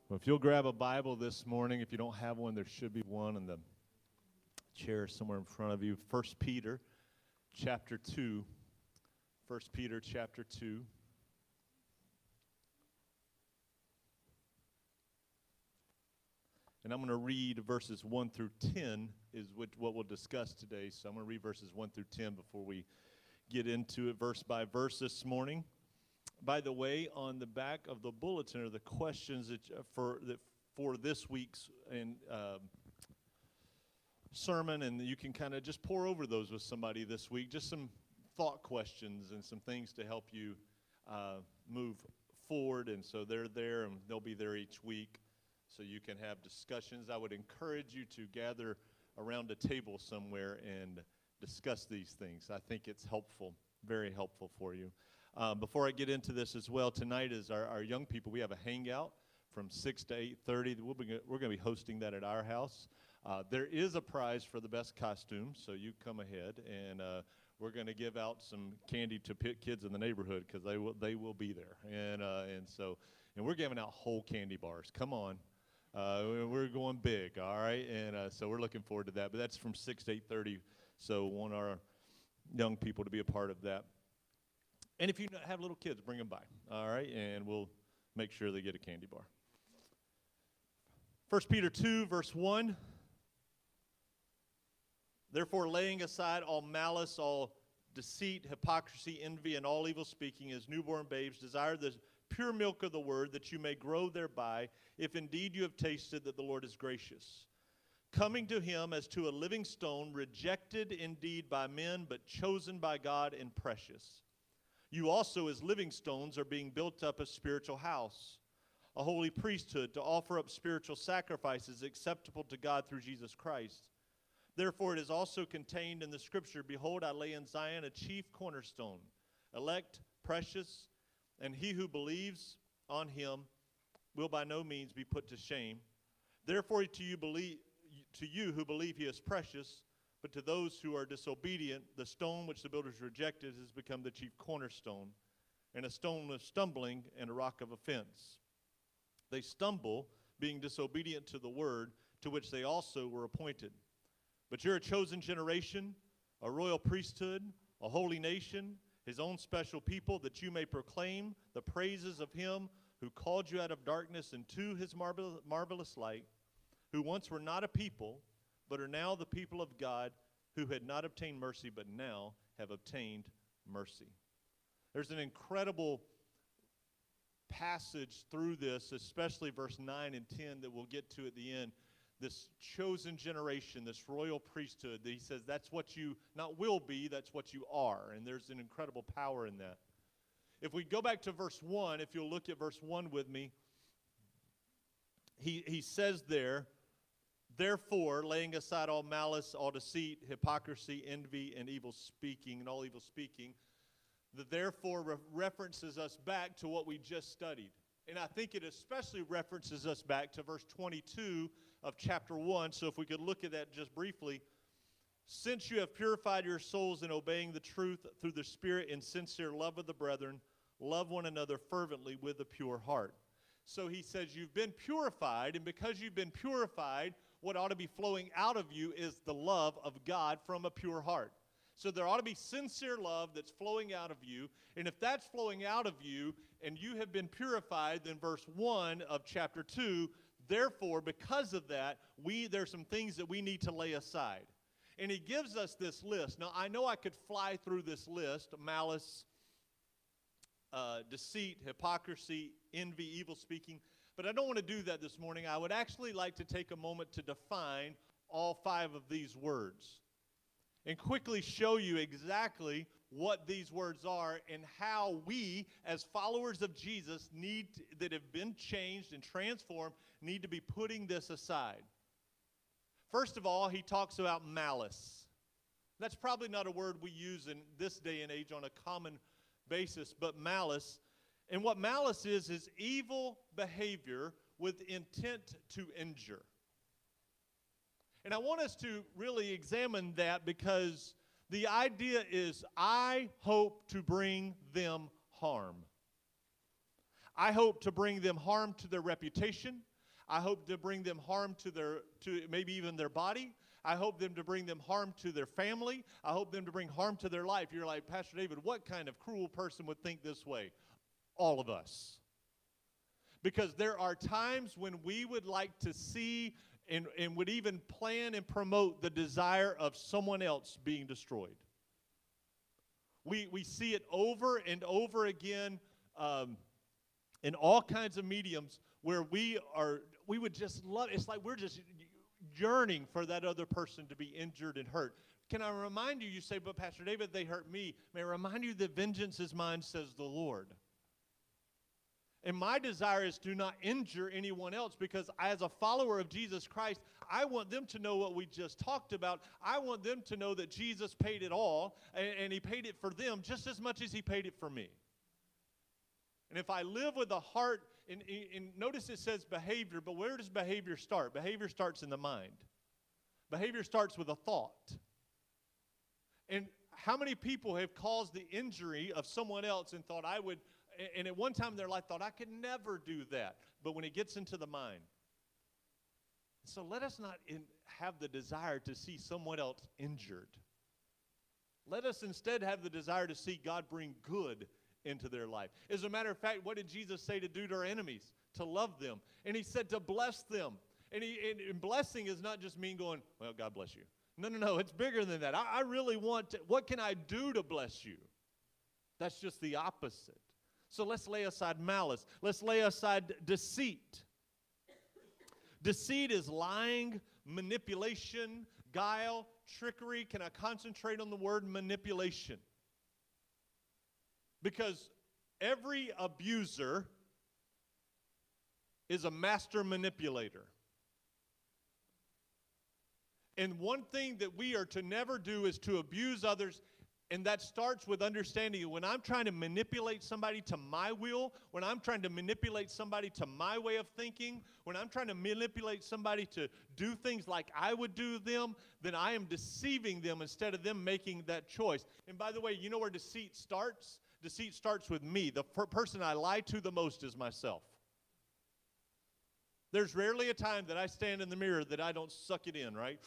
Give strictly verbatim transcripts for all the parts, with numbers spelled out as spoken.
Well, if you'll grab a Bible this morning, if you don't have one, there should be one in the chair somewhere in front of you. First Peter chapter two. First Peter chapter two. And I'm going to read verses one through ten is what, what we'll discuss today. So I'm going to read verses one through ten before we get into it verse by verse this morning. By the way, on the back of the bulletin are the questions that uh, for that for this week's and um, sermon, and you can kind of just pour over those with somebody this week. Just some thought questions and some things to help you uh, move forward. And so they're there, and they'll be there each week, so you can have discussions. I would encourage you to gather around a table somewhere and discuss these things. I think it's helpful, very helpful for you. Um, before I get into this as well, tonight is our, our young people. We have a hangout from six to eight thirty. We'll be, we're going to be hosting that at our house. Uh, there is a prize for the best costume, so you come ahead, and uh, we're going to give out some candy to p- kids in the neighborhood because they will they will be there, and uh, and so and we're giving out whole candy bars. Come on, uh, we're going big, all right, and uh, so we're looking forward to that. But that's from six to eight thirty, so want our young people to be a part of that. And if you have little kids, bring them by, all right? And we'll make sure they get a candy bar. First Peter two, verse one. Therefore, laying aside all malice, all deceit, hypocrisy, envy, and all evil speaking, as newborn babes, desire the pure milk of the word, that you may grow thereby, if indeed you have tasted that the Lord is gracious. Coming to him as to a living stone, rejected indeed by men, but chosen by God and precious. You also, as living stones, are being built up a spiritual house, a holy priesthood, to offer up spiritual sacrifices acceptable to God through Jesus Christ. Therefore, it is also contained in the scripture, behold, I lay in Zion a chief cornerstone, elect, precious, and he who believes on him will by no means be put to shame. Therefore, to you, believe, to you who believe he is precious, but to those who are disobedient, the stone which the builders rejected has become the chief cornerstone, and a stone of stumbling and a rock of offense. They stumble, being disobedient to the word, to which they also were appointed. But you're a chosen generation, a royal priesthood, a holy nation, his own special people, that you may proclaim the praises of him who called you out of darkness into his marvel- marvelous light, who once were not a people, but are now the people of God, who had not obtained mercy, but now have obtained mercy. There's an incredible passage through this, especially verse nine and ten that we'll get to at the end. This chosen generation, this royal priesthood, that he says that's what you not will be, that's what you are. And there's an incredible power in that. If we go back to verse one, if you'll look at verse one with me, he, he says there, therefore, laying aside all malice, all deceit, hypocrisy, envy, and evil speaking, and all evil speaking, the therefore re- references us back to what we just studied. And I think it especially references us back to verse twenty-two of chapter one. So if we could look at that just briefly. Since you have purified your souls in obeying the truth through the Spirit in sincere love of the brethren, love one another fervently with a pure heart. So he says you've been purified, and because you've been purified, what ought to be flowing out of you is the love of God from a pure heart. So there ought to be sincere love that's flowing out of you. And if that's flowing out of you and you have been purified, then verse one of chapter two, therefore, because of that, we there's some things that we need to lay aside. And he gives us this list. Now, I know I could fly through this list: malice, uh, deceit, hypocrisy, envy, evil speaking. But I don't want to do that this morning. I would actually like to take a moment to define all five of these words and quickly show you exactly what these words are and how we, as followers of Jesus, need to, that have been changed and transformed, need to be putting this aside. First of all, he talks about malice. That's probably not a word we use in this day and age on a common basis, but malice. And what malice is, is evil behavior with intent to injure. And I want us to really examine that, because the idea is I hope to bring them harm. I hope to bring them harm to their reputation. I hope to bring them harm to their, to maybe even their body. I hope them to bring them harm to their family. I hope them to bring harm to their life. You're like, Pastor David, what kind of cruel person would think this way? All of us. Because there are times when we would like to see and, and would even plan and promote the desire of someone else being destroyed. We, we see it over and over again um, in all kinds of mediums where we are, we would just love, it's like we're just yearning for that other person to be injured and hurt. Can I remind you, you say, but Pastor David, they hurt me. May I remind you that vengeance is mine, says the Lord. And my desire is to not injure anyone else, because as a follower of Jesus Christ, I want them to know what we just talked about. I want them to know that Jesus paid it all, and, and he paid it for them just as much as he paid it for me. And if I live with a heart, and, and notice it says behavior, but where does behavior start? Behavior starts in the mind. Behavior starts with a thought. And how many people have caused the injury of someone else and thought I would, and at one time in their life thought I could never do that. But when it gets into the mind. So let us not in, have the desire to see someone else injured. Let us instead have the desire to see God bring good into their life. As a matter of fact, what did Jesus say to do to our enemies? To love them. And he said to bless them. And, he, and, and blessing is not just mean going, well, God bless you. No, no, no, it's bigger than that. I, I really want to, what can I do to bless you? That's just the opposite. So let's lay aside malice. Let's lay aside deceit. Deceit is lying, manipulation, guile, trickery. Can I concentrate on the word manipulation? Because every abuser is a master manipulator. And one thing that we are to never do is to abuse others. And that starts with understanding when I'm trying to manipulate somebody to my will, when I'm trying to manipulate somebody to my way of thinking, when I'm trying to manipulate somebody to do things like I would do them, then I am deceiving them instead of them making that choice. And by the way, you know where deceit starts? Deceit starts with me. The per- person I lie to the most is myself. There's rarely a time that I stand in the mirror that I don't suck it in, right?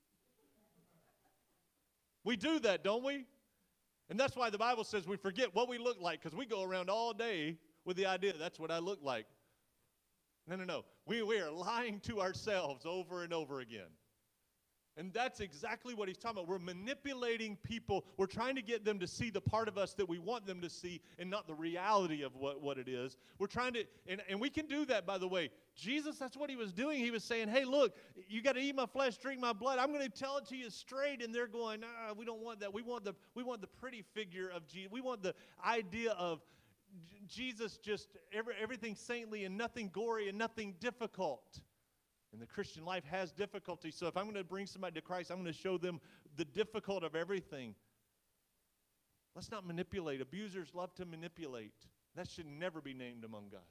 We do that, don't we? And that's why the Bible says we forget what we look like, because we go around all day with the idea that's what I look like. No, no, no. We, we are lying to ourselves over and over again. And that's exactly what he's talking about. We're manipulating people. We're trying to get them to see the part of us that we want them to see and not the reality of what, what it is. We're trying to, and, and we can do that, by the way. Jesus, that's what he was doing. He was saying, hey, look, you got to eat my flesh, drink my blood. I'm going to tell it to you straight. And they're going, ah, we don't want that. We want the, we want the pretty figure of Jesus. We want the idea of J- Jesus just every, everything saintly and nothing gory and nothing difficult. And the Christian life has difficulty. So if I'm going to bring somebody to Christ, I'm going to show them the difficult of everything. Let's not manipulate. Abusers love to manipulate. That should never be named among us.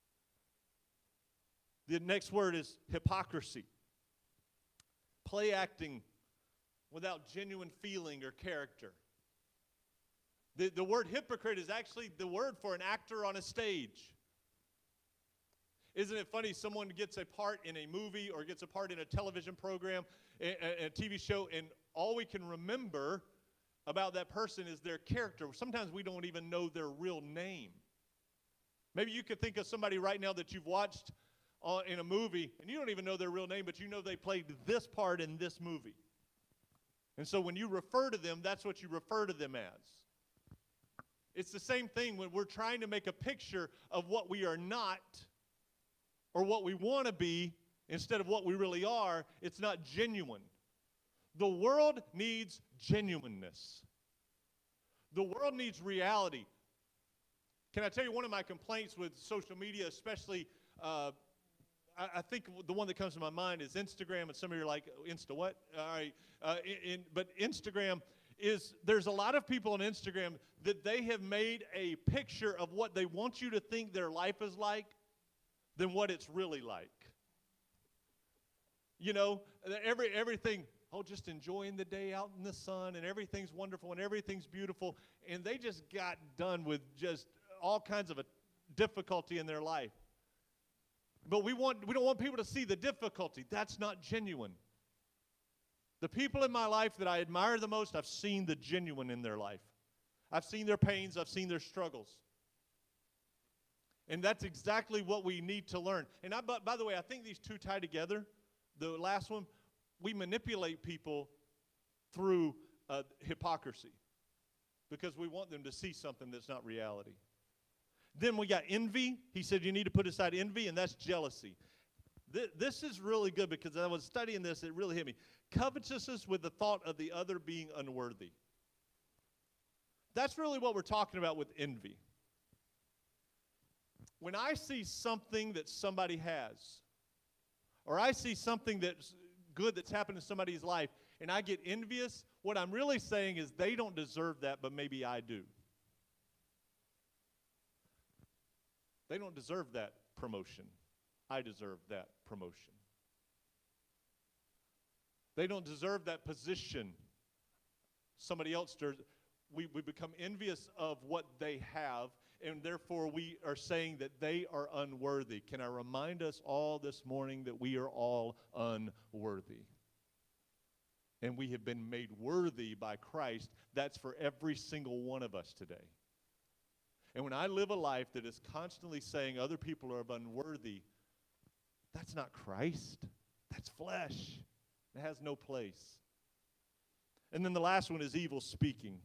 The next word is hypocrisy. Play acting without genuine feeling or character. The, the word hypocrite is actually the word for an actor on a stage. Isn't it funny, someone gets a part in a movie or gets a part in a television program, a, a, a T V show, and all we can remember about that person is their character. Sometimes we don't even know their real name. Maybe you could think of somebody right now that you've watched uh, in a movie, and you don't even know their real name, but you know they played this part in this movie. And so when you refer to them, that's what you refer to them as. It's the same thing when we're trying to make a picture of what we are not, or what we want to be instead of what we really are. It's not genuine. The world needs genuineness. The world needs reality. Can I tell you one of my complaints with social media, especially, uh, I, I think the one that comes to my mind is Instagram, and some of you are like, Insta what? All right, uh, in, in, but Instagram is, there's a lot of people on Instagram that they have made a picture of what they want you to think their life is like than what it's really like. You know, every everything, oh, just enjoying the day out in the sun, and everything's wonderful, and everything's beautiful, and they just got done with just all kinds of a difficulty in their life. But we want we don't want people to see the difficulty. That's not genuine. The people in my life that I admire the most, I've seen the genuine in their life. I've seen their pains, I've seen their struggles. And that's exactly what we need to learn. And I, by, by the way, I think these two tie together. The last one, we manipulate people through uh, hypocrisy because we want them to see something that's not reality. Then we got envy. He said you need to put aside envy, and that's jealousy. Th- this is really good because I was studying this, it really hit me. Covetousness with the thought of the other being unworthy. That's really what we're talking about with envy. When I see something that somebody has, or I see something that's good that's happened in somebody's life, and I get envious, what I'm really saying is they don't deserve that, but maybe I do. They don't deserve that promotion. I deserve that promotion. They don't deserve that position. Somebody else does. We, we become envious of what they have, and therefore we are saying that they are unworthy. Can I remind us all this morning that we are all unworthy? And we have been made worthy by Christ. That's for every single one of us today. And when I live a life that is constantly saying other people are unworthy, that's not Christ. That's flesh. It has no place. And then the last one is evil speaking.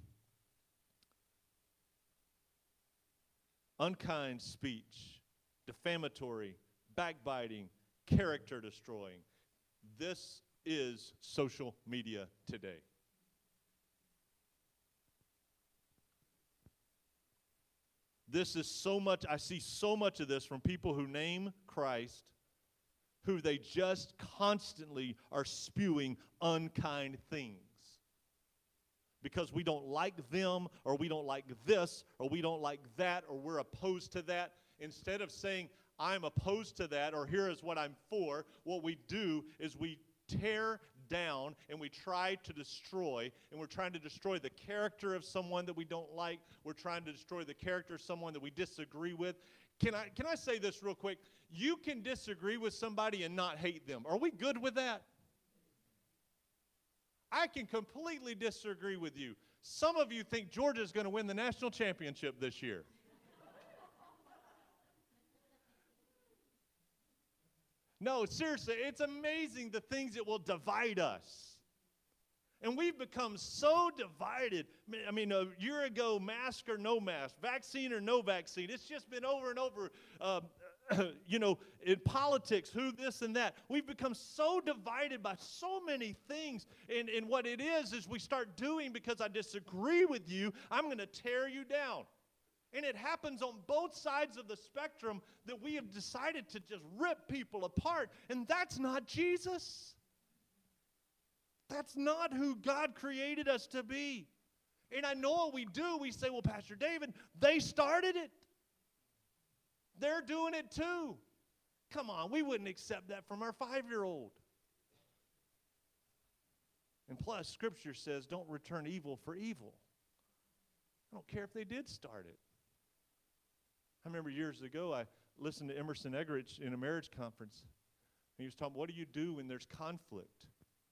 Unkind speech, defamatory, backbiting, character destroying. This is social media today. This is so much, I see so much of this from people who name Christ, who they just constantly are spewing unkind things. Because we don't like them, or we don't like this, or we don't like that, or we're opposed to that. Instead of saying, I'm opposed to that, or here is what I'm for, what we do is we tear down and we try to destroy, and we're trying to destroy the character of someone that we don't like. We're trying to destroy the character of someone that we disagree with. Can I, can I say this real quick? You can disagree with somebody and not hate them. Are we good with that? I can completely disagree with you. Some of you think Georgia's going to win the national championship this year. No, seriously, it's amazing the things that will divide us. And we've become so divided. I mean, a year ago, mask or no mask, vaccine or no vaccine. It's just been over and over, uh, you know, in politics, who this and that. We've become so divided by so many things. And, and what it is, is we start doing because I disagree with you, I'm going to tear you down. And it happens on both sides of the spectrum that we have decided to just rip people apart. And that's not Jesus. That's not who God created us to be. And I know what we do. We say, well, Pastor David, they started it. They're doing it too. Come on, we wouldn't accept that from our five-year-old. And plus, Scripture says, don't return evil for evil. I don't care if they did start it. I remember years ago, I listened to Emerson Eggerichs in a marriage conference. And he was talking, what do you do when there's conflict?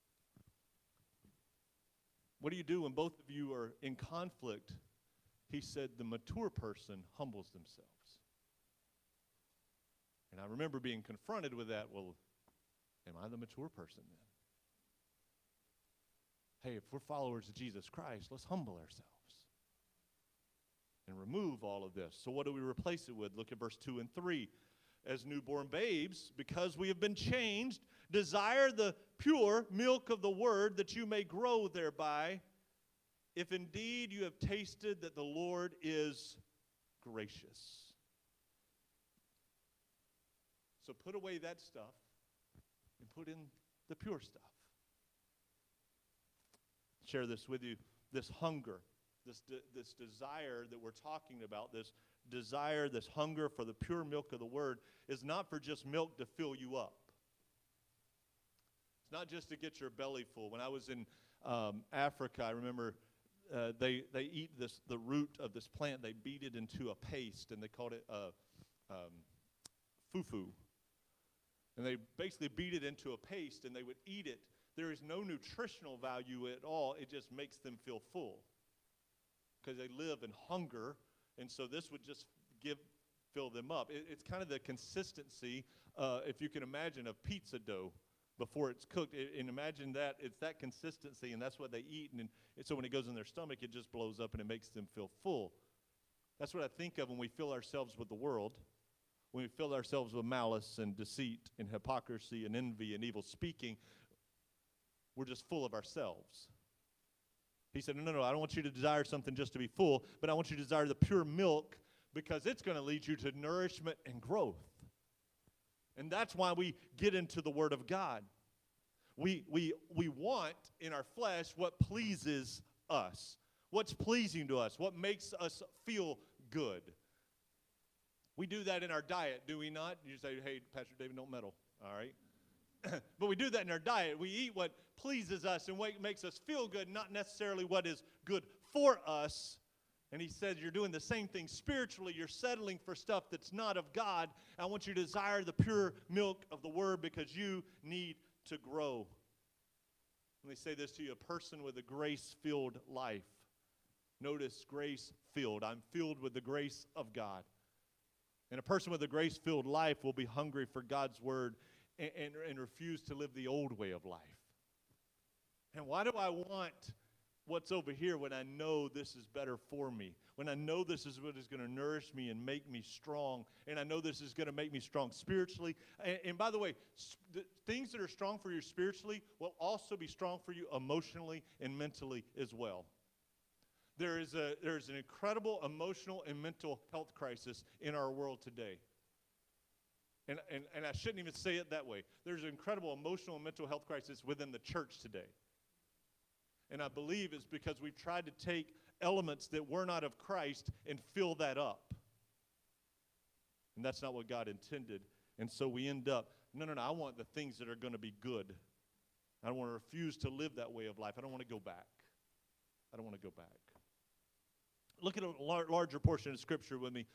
What do you do when both of you are in conflict? He said, the mature person humbles themselves. And I remember being confronted with that. Well, am I the mature person then? Hey, if we're followers of Jesus Christ, let's humble ourselves and remove all of this. So what do we replace it with? Look at verse two and three. As newborn babes, because we have been changed, desire the pure milk of the word that you may grow thereby, if indeed you have tasted that the Lord is gracious. So put away that stuff and put in the pure stuff. Share this with you, this hunger. This, de- this desire that we're talking about, this desire, this hunger for the pure milk of the word, is not for just milk to fill you up. It's not just to get your belly full. When I was in um, Africa, I remember uh, they they eat this the root of this plant. They beat it into a paste, and they called it uh, um, fufu. And they basically beat it into a paste, and they would eat it. There is no nutritional value at all. It just makes them feel full because they live in hunger, and so this would just give fill them up. It, it's kind of the consistency, uh, if you can imagine, of pizza dough before it's cooked. It, and imagine that. It's that consistency, and that's what they eat. And, and so when it goes in their stomach, it just blows up, and it makes them feel full. That's what I think of when we fill ourselves with the world. When we fill ourselves with malice and deceit and hypocrisy and envy and evil speaking, we're just full of ourselves. He said, no, no, no, I don't want you to desire something just to be full, but I want you to desire the pure milk because it's going to lead you to nourishment and growth. And that's why we get into the Word of God. We, we, we want in our flesh what pleases us, what's pleasing to us, what makes us feel good. We do that in our diet, do we not? You say, hey, Pastor David, don't meddle, all right? But we do that in our diet. We eat what pleases us and what makes us feel good, not necessarily what is good for us. And he says you're doing the same thing spiritually. You're settling for stuff that's not of God. I want you to desire the pure milk of the Word because you need to grow. Let me say this to you, a person with a grace-filled life. Notice grace-filled. I'm filled with the grace of God. And a person with a grace-filled life will be hungry for God's Word and, and, and refuse to live the old way of life. And why do I want what's over here when I know this is better for me? When I know this is what is going to nourish me and make me strong, and I know this is going to make me strong spiritually. And, and by the way, the things that are strong for you spiritually will also be strong for you emotionally and mentally as well. There is a there is an incredible emotional and mental health crisis in our world today. And, and, and I shouldn't even say it that way. There's an incredible emotional and mental health crisis within the church today. And I believe it's because we've tried to take elements that were not of Christ and fill that up. And that's not what God intended. And so we end up, no, no, no, I want the things that are going to be good. I don't want to refuse to live that way of life. I don't want to go back. I don't want to go back. Look at a lar- larger portion of Scripture with me.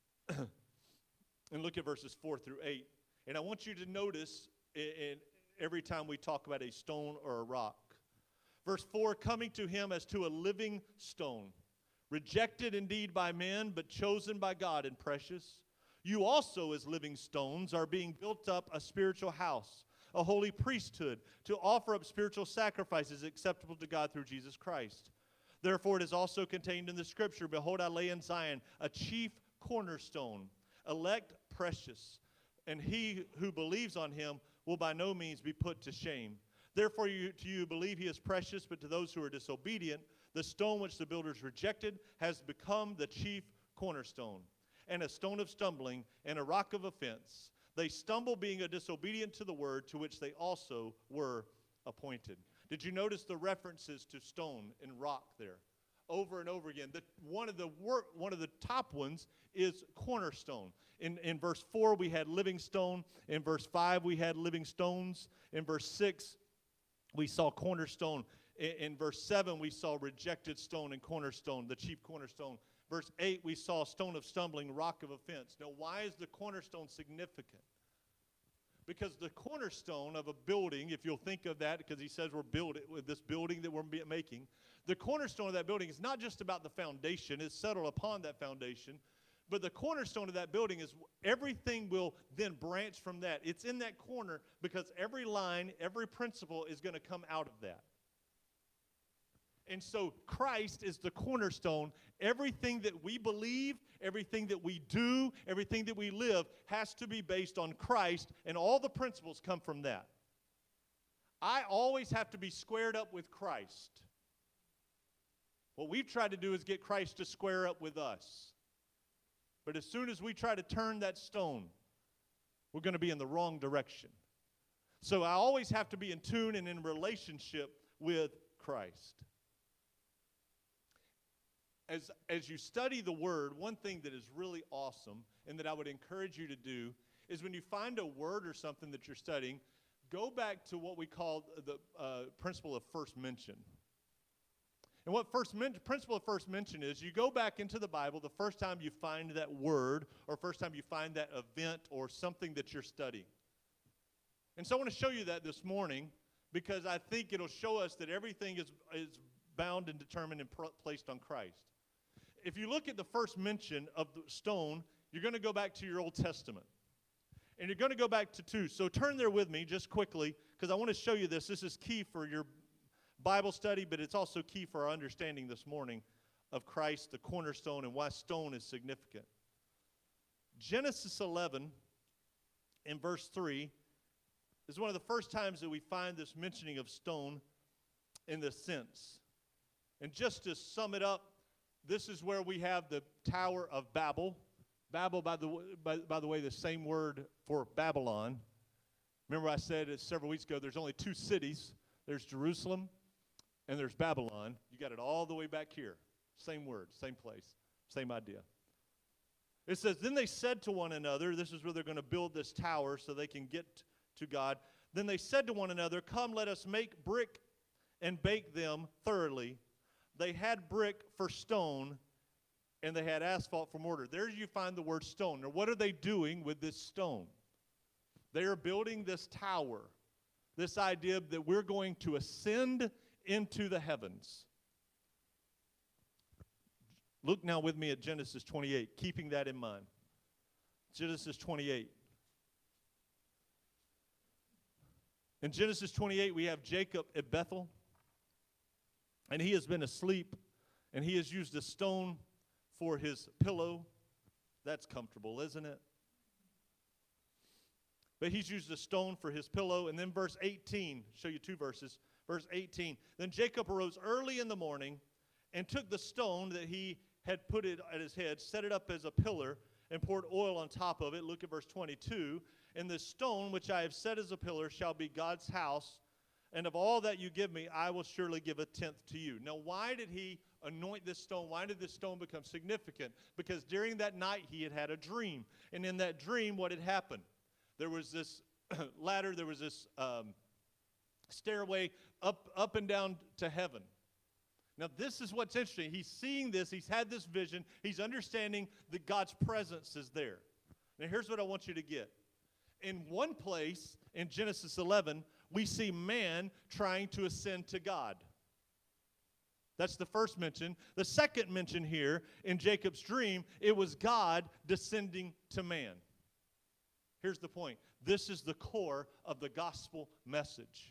And look at verses four through eight. And I want you to notice in, in every time we talk about a stone or a rock. Verse four, coming to him as to a living stone, rejected indeed by men, but chosen by God and precious. You also as living stones are being built up a spiritual house, a holy priesthood, to offer up spiritual sacrifices acceptable to God through Jesus Christ. Therefore it is also contained in the Scripture, behold, I lay in Zion a chief cornerstone, elect, precious, and he who believes on him will by no means be put to shame. Therefore you, to you believe he is precious, but to those who are disobedient, the stone which the builders rejected has become the chief cornerstone, and a stone of stumbling and a rock of offense. They stumble being a disobedient to the word to which they also were appointed. Did you notice the references to stone and rock there? Over and over again. The, one of the wor- one of the top ones is cornerstone. In, in verse four, we had living stone. In verse five, we had living stones. In verse six, we saw cornerstone. In, in verse seven, we saw rejected stone and cornerstone, the chief cornerstone. Verse eight, we saw stone of stumbling, rock of offense. Now, why is the cornerstone significant? Because the cornerstone of a building, if you'll think of that, because he says we're building with this building that we're making, the cornerstone of that building is not just about the foundation, it's settled upon that foundation, but the cornerstone of that building is everything will then branch from that. It's in that corner because every line, every principle is going to come out of that. And so Christ is the cornerstone. Everything that we believe, everything that we do, everything that we live has to be based on Christ, and all the principles come from that. I always have to be squared up with Christ. What we've tried to do is get Christ to square up with us. But as soon as we try to turn that stone, we're going to be in the wrong direction. So I always have to be in tune and in relationship with Christ. As, as you study the Word, one thing that is really awesome and that I would encourage you to do is when you find a word or something that you're studying, go back to what we call the uh, principle of first mention. And what first men- principle of first mention is, you go back into the Bible the first time you find that word or first time you find that event or something that you're studying. And so I want to show you that this morning because I think it'll show us that everything is, is bound and determined and pr- placed on Christ. If you look at the first mention of the stone, you're going to go back to your Old Testament. And you're going to go back to two. So turn there with me just quickly because I want to show you this. This is key for your Bible study, but it's also key for our understanding this morning of Christ, the cornerstone, and why stone is significant. Genesis eleven in verse three is one of the first times that we find this mentioning of stone in this sense. And just to sum it up, this is where we have the Tower of Babel. Babel, by the, by, by the way, the same word for Babylon. Remember I said it several weeks ago, there's only two cities. There's Jerusalem and there's Babylon. You got it all the way back here. Same word, same place, same idea. It says, then they said to one another, this is where they're going to build this tower so they can get to God. Then they said to one another, come, let us make brick and bake them thoroughly. They had brick for stone, and they had asphalt for mortar. There you find the word stone. Now, what are they doing with this stone? They are building this tower, this idea that we're going to ascend into the heavens. Look now with me at Genesis twenty-eight, keeping that in mind. Genesis twenty-eight. In Genesis twenty-eight, we have Jacob at Bethel, and he has been asleep, and he has used a stone for his pillow. That's comfortable, isn't it? But he's used a stone for his pillow. And then verse eighteen, show you two verses. Verse eighteen, then Jacob arose early in the morning and took the stone that he had put it at his head, set it up as a pillar, and poured oil on top of it. Look at verse twenty-two. And the stone which I have set as a pillar shall be God's house, and of all that you give me, I will surely give a tenth to you. Now, why did he anoint this stone? Why did this stone become significant? Because during that night, he had had a dream. And in that dream, what had happened? There was this ladder, there was this um, stairway up, up and down to heaven. Now, this is what's interesting. He's seeing this. He's had this vision. He's understanding that God's presence is there. Now, here's what I want you to get. In one place, in Genesis eleven, we see man trying to ascend to God. That's the first mention. The second mention here in Jacob's dream, it was God descending to man. Here's the point. This is the core of the gospel message.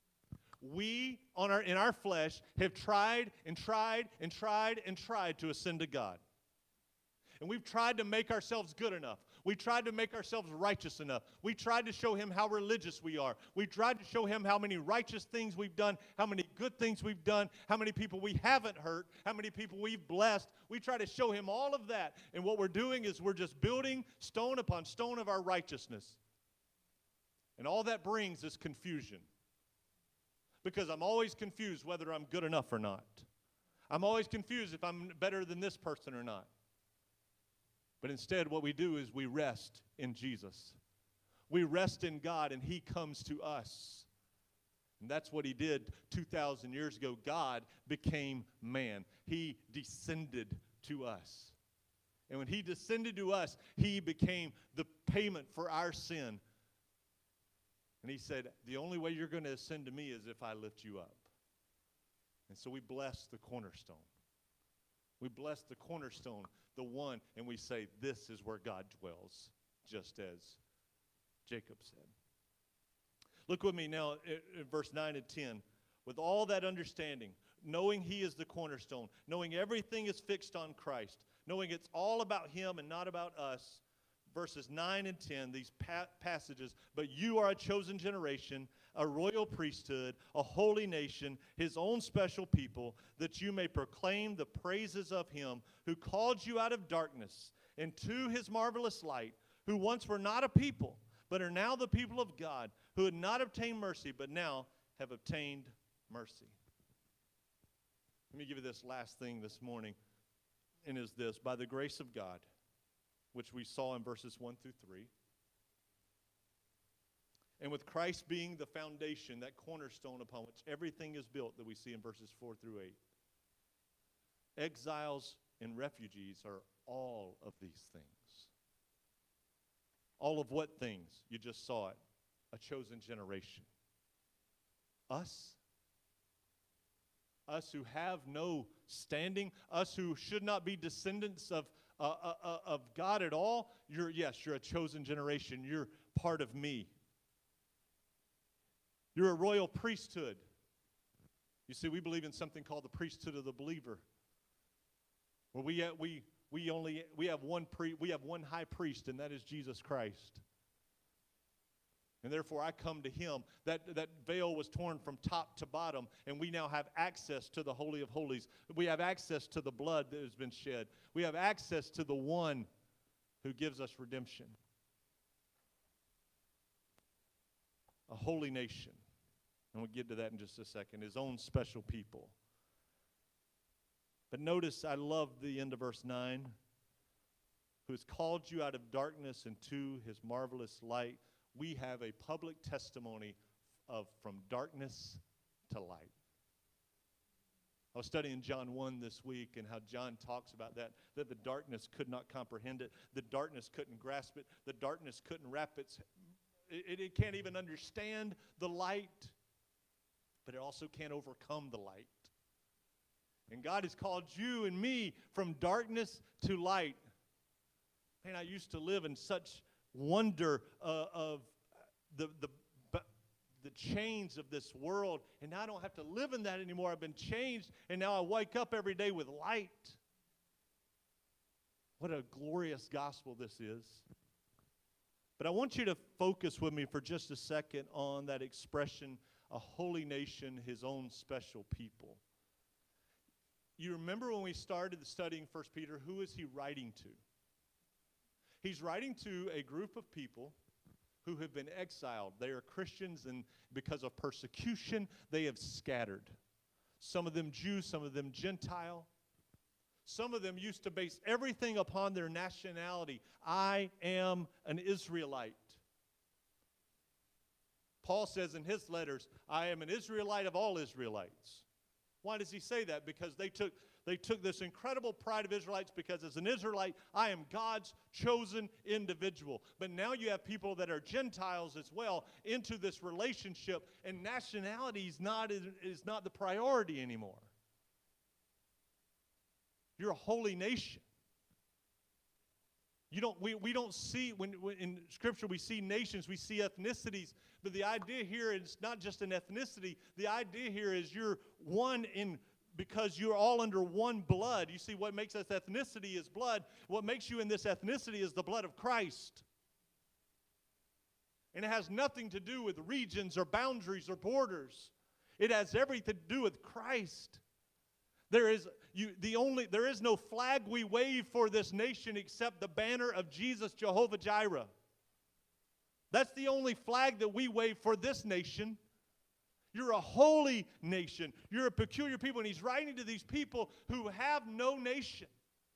We, on our, in our flesh, have tried and tried and tried and tried to ascend to God. And we've tried to make ourselves good enough. We tried to make ourselves righteous enough. We tried to show him how religious we are. We tried to show him how many righteous things we've done, how many good things we've done, how many people we haven't hurt, how many people we've blessed. We try to show him all of that. And what we're doing is we're just building stone upon stone of our righteousness. And all that brings is confusion. Because I'm always confused whether I'm good enough or not. I'm always confused if I'm better than this person or not. But instead, what we do is we rest in Jesus. We rest in God, and he comes to us. And that's what he did two thousand years ago. God became man. He descended to us. And when he descended to us, he became the payment for our sin. And he said, the only way you're going to ascend to me is if I lift you up. And so we bless the cornerstone. We bless the cornerstone, the one, and we say, this is where God dwells, just as Jacob said. Look with me now at, at verse nine and ten. With all that understanding, knowing he is the cornerstone, knowing everything is fixed on Christ, knowing it's all about him and not about us, verses nine and ten, these pa- passages, but you are a chosen generation, a royal priesthood, a holy nation, his own special people, that you may proclaim the praises of him who called you out of darkness into his marvelous light, who once were not a people, but are now the people of God, who had not obtained mercy, but now have obtained mercy. Let me give you this last thing this morning, and is this: by the grace of God, which we saw in verses one through three, and with Christ being the foundation, that cornerstone upon which everything is built that we see in verses four through eight, exiles and refugees are all of these things. All of what things? You just saw it. a chosen generation. Us? Us who have no standing, us who should not be descendants of, uh, uh, uh, of God at all, you're, yes, you're a chosen generation. You're part of me. You're a royal priesthood. You see, we believe in something called the priesthood of the believer, where we have, we we only we have one pre we have one high priest, and that is Jesus Christ. And therefore, I come to him. That, that veil was torn from top to bottom, and we now have access to the Holy of Holies. We have access to the blood that has been shed. We have access to the one who gives us redemption. A holy nation. And we'll get to that in just a second. His own special people. But notice, I love the end of verse nine. Who has called you out of darkness into his marvelous light. We have a public testimony of from darkness to light. I was studying John one this week and how John talks about that, that the darkness could not comprehend it. The darkness couldn't grasp it. The darkness couldn't wrap its, it, it can't even understand the light, but it also can't overcome the light. And God has called you and me from darkness to light. Man, I used to live in such wonder uh, of the, the the chains of this world, and now I don't have to live in that anymore. I've been changed, and now I wake up every day with light. What a glorious gospel this is. But I want you to focus with me for just a second on that expression, a holy nation, his own special people. You remember when we started studying First Peter, who is he writing to? He's writing to a group of people who have been exiled. They are Christians, and because of persecution, they have scattered. Some of them Jews, some of them Gentile. Some of them used to base everything upon their nationality. I am an Israelite. Paul says in his letters, I am an Israelite of all Israelites. Why does he say that? Because they took They took this incredible pride of Israelites because as an Israelite, I am God's chosen individual. But now you have people that are Gentiles as well into this relationship, and nationality is not, is not the priority anymore. You're a holy nation. You don't, we, we don't see, when, when in Scripture we see nations, we see ethnicities, but the idea here is not just an ethnicity. The idea here is you're one in because you're all under one blood. You see, what makes us ethnicity is blood. What makes you in this ethnicity is the blood of Christ. And it has nothing to do with regions or boundaries or borders. It has everything to do with Christ. There is, you, the only, there is no flag we wave for this nation except the banner of Jesus, Jehovah Jireh. That's the only flag that we wave for this nation. You're a holy nation. You're a peculiar people. And he's writing to these people who have no nation.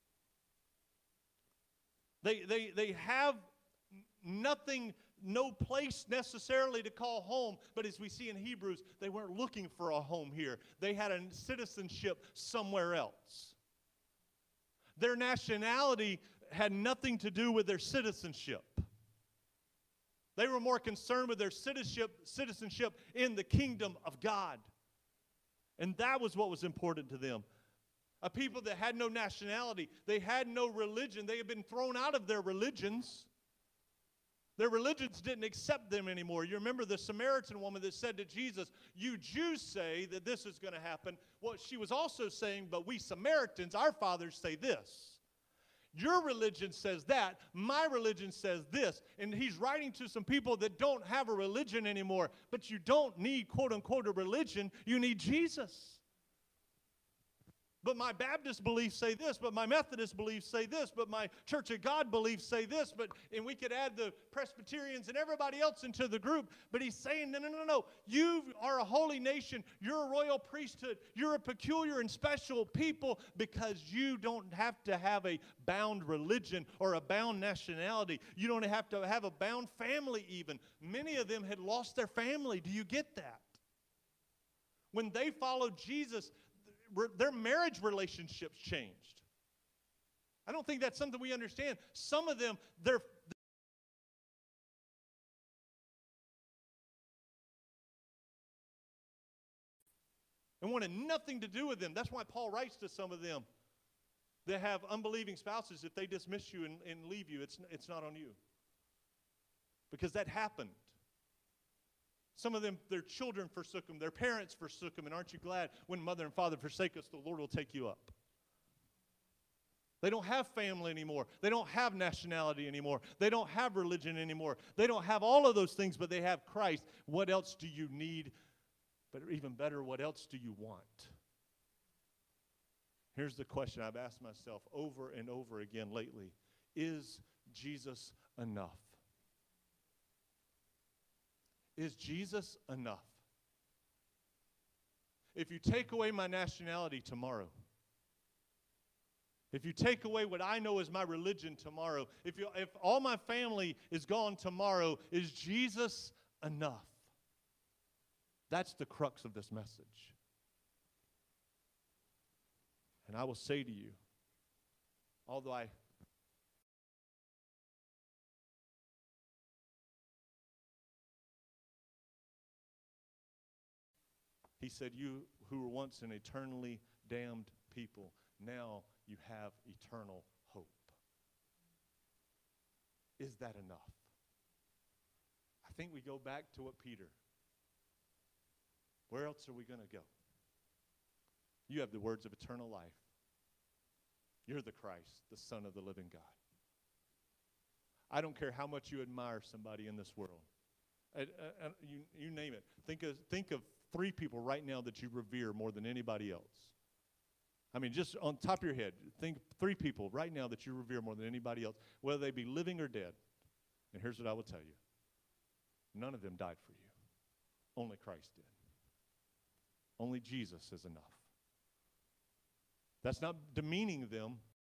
They, they, they have nothing, no place necessarily to call home. But as we see in Hebrews, they weren't looking for a home here. They had a citizenship somewhere else. Their nationality had nothing to do with their citizenship. They were more concerned with their citizenship, citizenship in the kingdom of God. And that was what was important to them. A people that had no nationality, they had no religion. They had been thrown out of their religions. Their religions didn't accept them anymore. You remember the Samaritan woman that said to Jesus, you Jews say that this is going to happen. Well, she was also saying, but we Samaritans, our fathers say this. Your religion says that. My religion says this. And he's writing to some people that don't have a religion anymore. But you don't need, quote unquote, a religion. You need Jesus. But my Baptist beliefs say this, but my Methodist beliefs say this, but my Church of God beliefs say this, but and we could add the Presbyterians and everybody else into the group. But he's saying, no, no, no, no. You are a holy nation. You're a royal priesthood. You're a peculiar and special people because you don't have to have a bound religion or a bound nationality. You don't have to have a bound family even. Many of them had lost their family. Do you get that? When they followed Jesus, their marriage relationships changed. I don't think that's something we understand. Some of them, their and wanted nothing to do with them. That's why Paul writes to some of them that have unbelieving spouses. If they dismiss you and, and leave you, it's, it's not on you. Because that happened. Some of them, their children forsook them, their parents forsook them, and aren't you glad when mother and father forsake us, the Lord will take you up? They don't have family anymore. They don't have nationality anymore. They don't have religion anymore. They don't have all of those things, but they have Christ. What else do you need? But even better, what else do you want? Here's the question I've asked myself over and over again lately. Is Jesus enough? Is Jesus enough? If you take away my nationality tomorrow, if you take away what I know as my religion tomorrow, if, you, if all my family is gone tomorrow, is Jesus enough? That's the crux of this message. And I will say to you, although I He said, you who were once an eternally damned people, now you have eternal hope. Is that enough? I think we go back to what Peter. Where else are we going to go? You have the words of eternal life. You're the Christ, the Son of the living God. I don't care how much you admire somebody in this world. Uh, uh, you, you name it. Think of, think of three people right now that you revere more than anybody else. I mean, just on top of your head, think three people right now that you revere more than anybody else, whether they be living or dead. And here's what I will tell you. None of them died for you. Only Christ did. Only Jesus is enough. That's not demeaning them.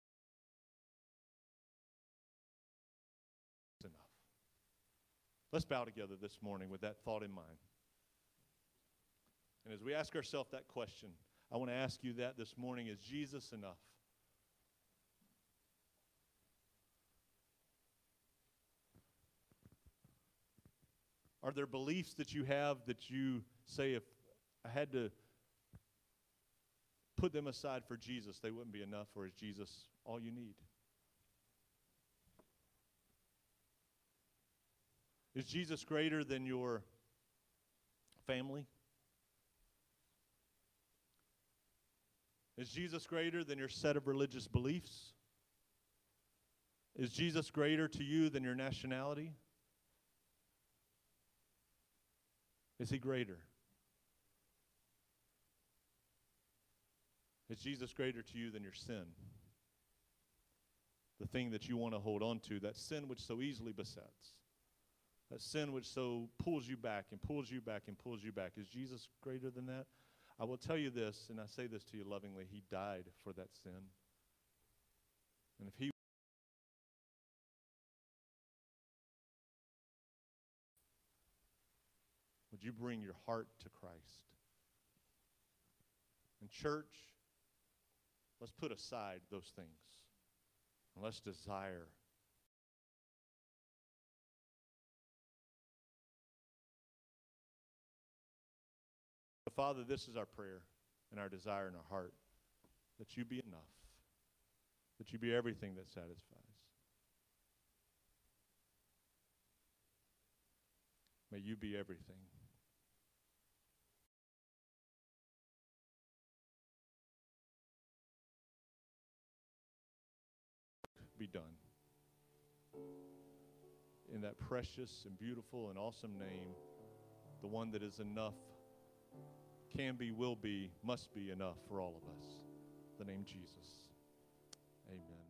It's enough. Let's bow together this morning with that thought in mind. And as we ask ourselves that question, I want to ask you that this morning, is Jesus enough? Are there beliefs that you have that you say, if I had to put them aside for Jesus, they wouldn't be enough, or is Jesus all you need? Is Jesus greater than your family? Is Jesus greater than your set of religious beliefs? Is Jesus greater to you than your nationality? Is he greater? Is Jesus greater to you than your sin? The thing that you want to hold on to, that sin which so easily besets. That sin which so pulls you back and pulls you back and pulls you back. Is Jesus greater than that? I will tell you this, and I say this to you lovingly, he died for that sin. And if he would you bring your heart to Christ? In church, let's put aside those things. And let's desire Father, this is our prayer and our desire in our heart, that you be enough, that you be everything that satisfies. May you be everything. Be done. In that precious and beautiful and awesome name, the one that is enough, can be, will be, must be enough for all of us. The name Jesus. Amen.